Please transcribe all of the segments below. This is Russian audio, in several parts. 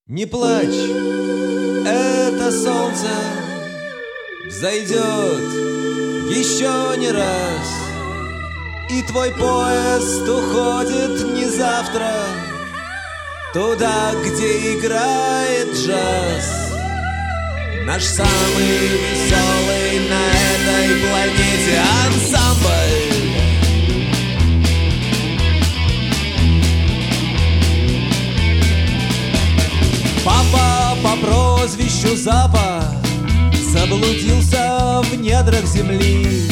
Не плачь, это солнце взойдет еще не раз, и твой поезд уходит не завтра туда, где играет джаз. Наш самый веселый на этой планете ансамбль. Папа по прозвищу Запа заблудился в недрах земли.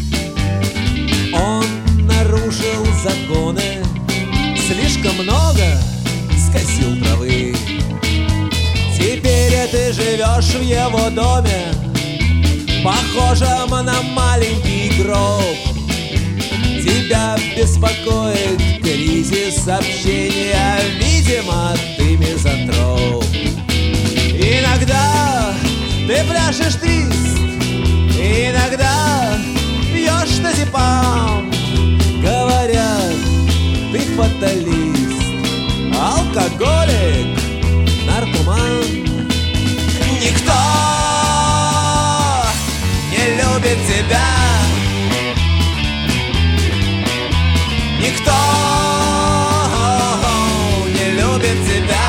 Он нарушил законы, слишком много скосил травы. Теперь ты живешь в его доме, похожем на маленький гроб. Тебя беспокоит кризис общения, видимо, ты мизантроп. Иногда ты пляшешь твист, иногда пьешь тазепам. Говорят, ты фаталист, алкоголик, наркоман. Никто не любит тебя, никто не любит тебя.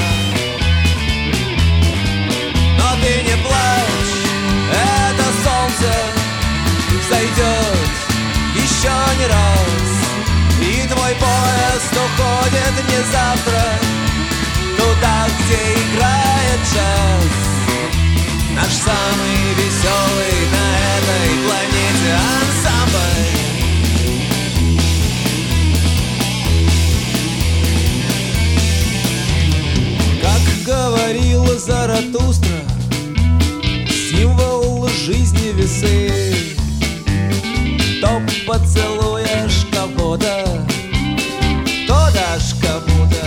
Но ты не плачь, это солнце взойдет еще не раз, и твой поезд уходит не завтра туда, где играет джаз. Наш самый веселый на этой планете ансамбль. Как говорил Заратустра, символ жизни весы. То поцелуешь кого-то, то дашь кому-то.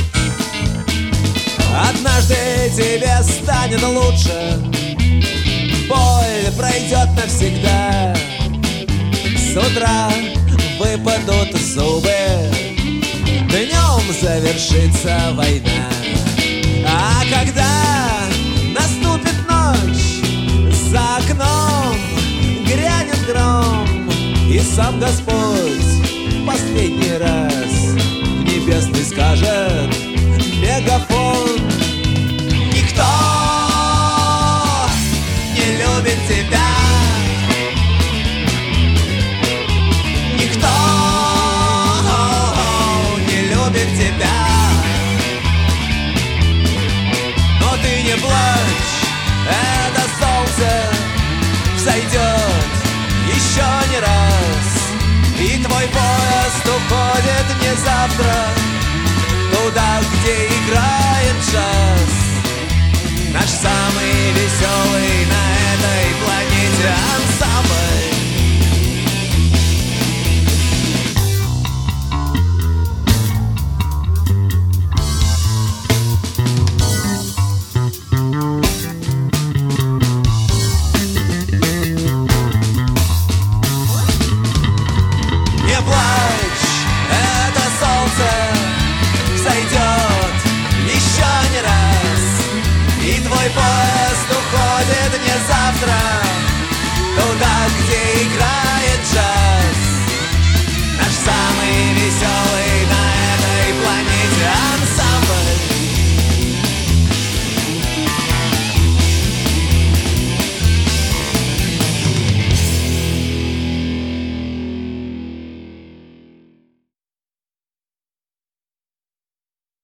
Однажды тебе станет лучше, боль пройдет навсегда. С утра выпадут зубы, днем завершится война. А когда наступит ночь, за окном грянет гром, и сам Господь последний раз в небесный скажет мегафон. Никто не любит тебя, никто не любит тебя. Но ты не плачь, это солнце взойдет еще не раз, и твой поезд уходит не завтра туда, где играет джаз. Наш